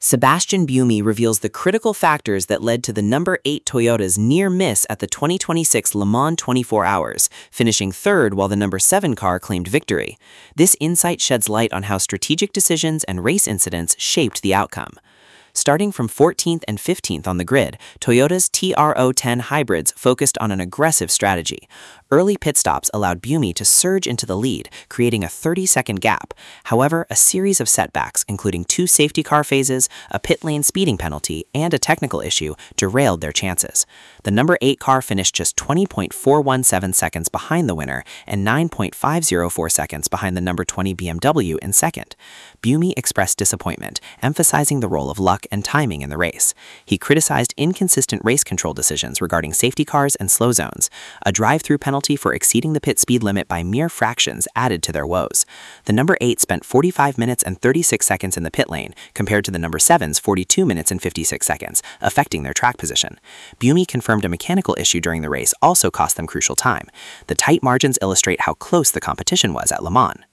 Sebastian Buemi reveals the critical factors that led to the number 8 Toyota's near miss at the 2026 Le Mans 24 Hours, finishing third while the number 7 car claimed victory. This insight sheds light on how strategic decisions and race incidents shaped the outcome. Starting from 14th and 15th on the grid, Toyota's TR010 hybrids focused on an aggressive strategy. Early pit stops allowed Buemi to surge into the lead, creating a 30-second gap. However, a series of setbacks, including 2 safety car phases, a pit lane speeding penalty, and a technical issue, derailed their chances. The number 8 car finished just 20.417 seconds behind the winner and 9.504 seconds behind the number 20 BMW in second. Buemi expressed disappointment, emphasizing the role of luck and timing in the race. He criticized inconsistent race control decisions regarding safety cars and slow zones. A drive-through penalty for exceeding the pit speed limit by mere fractions added to their woes. The number 8 spent 45 minutes and 36 seconds in the pit lane, compared to the number 7's 42 minutes and 56 seconds, affecting their track position. Buemi confirmed a mechanical issue during the race also cost them crucial time. The tight margins illustrate how close the competition was at Le Mans.